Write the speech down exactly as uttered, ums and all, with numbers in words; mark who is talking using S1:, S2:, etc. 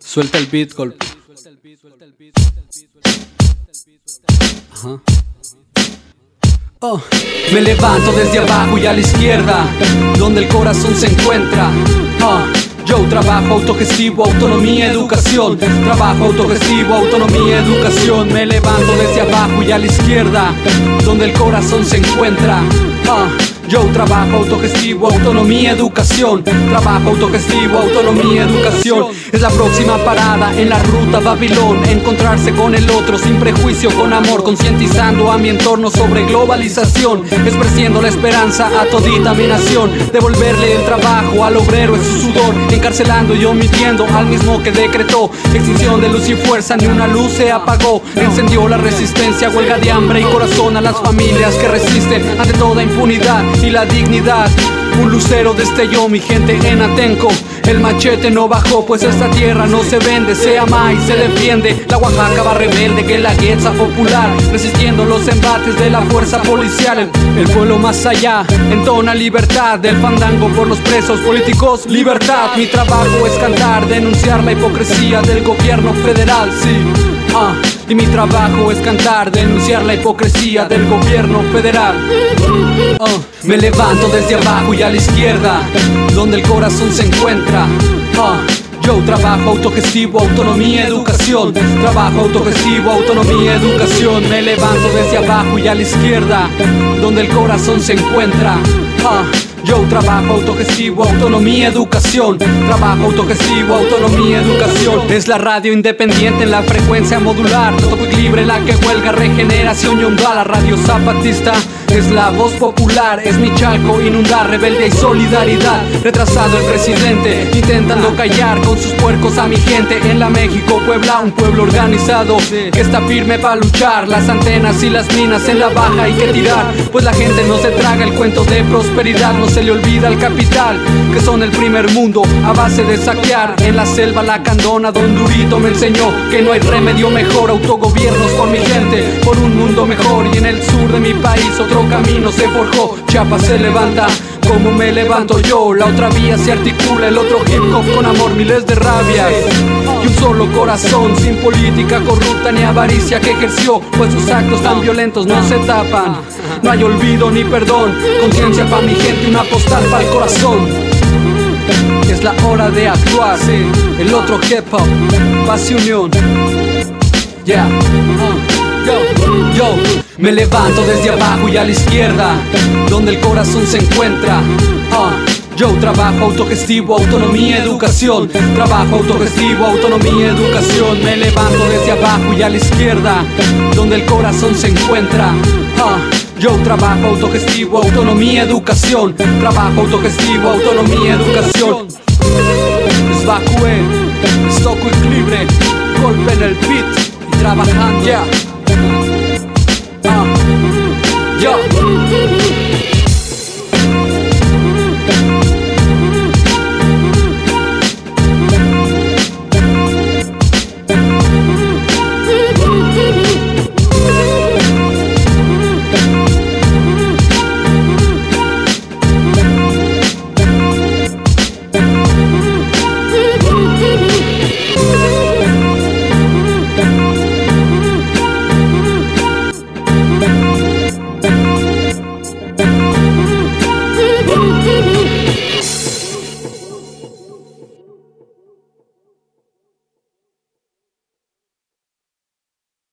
S1: Suelta el beat, golpe. Ajá. Oh. Me levanto desde abajo y a la izquierda, donde el corazón se encuentra. Oh. Yo trabajo autogestivo, autonomía, educación. Trabajo autogestivo, autonomía, educación. Me levanto desde abajo y a la izquierda, donde el corazón se encuentra. Oh. Yo trabajo autogestivo, autonomía, educación. Trabajo autogestivo, autonomía, educación. Es la próxima parada en la ruta Babilón. Encontrarse con el otro sin prejuicio, con amor. Concientizando a mi entorno sobre globalización. Esparciendo la esperanza a todita mi nación. Devolverle el trabajo al obrero en su sudor. Encarcelando y omitiendo al mismo que decretó extinción de luz y fuerza, ni una luz se apagó. Encendió la resistencia, huelga de hambre y corazón a las familias que resisten ante toda impunidad y la dignidad. Un lucero destelló, mi gente, en Atenco. El machete no bajó, pues esta tierra no se vende, se ama y se defiende. La Oaxaca va rebelde, que la guetza popular, resistiendo los embates de la fuerza policial. El, el pueblo más allá entona libertad, del fandango por los presos políticos, libertad. Mi trabajo es cantar, denunciar la hipocresía del gobierno federal, sí. Ah, y mi trabajo es cantar, denunciar la hipocresía del gobierno federal. Oh. Me levanto desde abajo y a la izquierda, donde el corazón se encuentra. Oh. Yo trabajo autogestivo, autonomía, educación. Trabajo autogestivo, autonomía, educación. Me levanto desde abajo y a la izquierda, donde el corazón se encuentra. Oh. Yo trabajo autogestivo, autonomía, educación. Trabajo autogestivo, autonomía, educación. Es la radio independiente en la frecuencia modular. Topo y libre la que huelga, regeneración yondal. La radio zapatista es la voz popular. Es mi Chalco inundar, rebeldía y solidaridad. Retrasado el presidente, intentando callar con sus puercos a mi gente. En la México Puebla, un pueblo organizado que está firme para luchar. Las antenas y las minas en la baja hay que tirar, pues la gente no se traga el cuento de prosperidad. No se le olvida al capital que son el primer mundo a base de saquear. En la selva la candona, don Durito me enseñó que no hay remedio mejor. Autogobiernos por mi gente, por un mundo mejor. Y en el sur de mi país otro camino se forjó. Chiapas se levanta como me levanto yo. La otra vía se articula, el otro hip hop con amor, miles de rabias y un solo corazón, sin política corrupta ni avaricia que ejerció, pues sus actos tan violentos no se tapan. No hay olvido ni perdón, conciencia pa' mi gente, una postal pa' el corazón. Es la hora de actuar, sí. El otro hip hop, paz y unión. Yeah, uh, yo, yo me levanto desde abajo y a la izquierda, donde el corazón se encuentra. uh. Yo trabajo autogestivo, autonomía, educación. Trabajo autogestivo, autonomía, educación. Me levanto desde abajo y a la izquierda, donde el corazón se encuentra. uh. Yo trabajo autogestivo, autonomía, educación. Trabajo autogestivo, autonomía, educación. Esvacue, estoco equilibre, golpe en el beat y trabajando. Yeah. Uh. Yo.